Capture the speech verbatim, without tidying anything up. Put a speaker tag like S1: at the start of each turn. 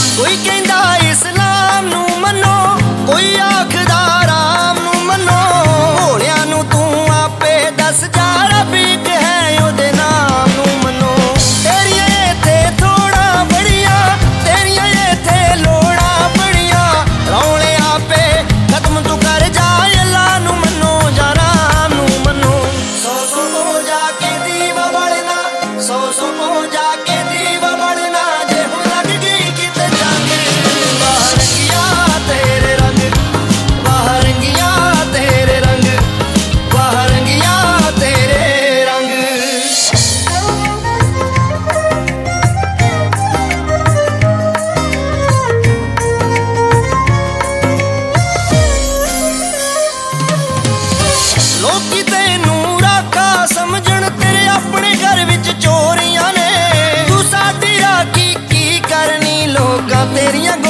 S1: कोई कहंदा इस्लाम नू मनो, कोई आखदा राम नू मनो। भोलिया नू तू आपे दस जा रबी है ओदे नाम नू मनो। तेरिया इत्थे थोड़ा बड़िया, तेरिया इत्थे लोड़ा बड़िया। रौले आपे खत्म तू कर जा, अल्लाह नू मनो जा राम नू मनो। सौ सौ को जाके दीवा बलना, सौ सौ को जाके दीवा बलना। जे हुण लग गई किते जंग, वाह रंगिया तेरे रंग, वाह रंगिया तेरे रंग, वाह रंगिया तेरे रंग। लोकी तैनू राखा समझण, तेरे अपने घर विच चोरियां ने। तू साडी राखी की करनी, लोकां तेरियां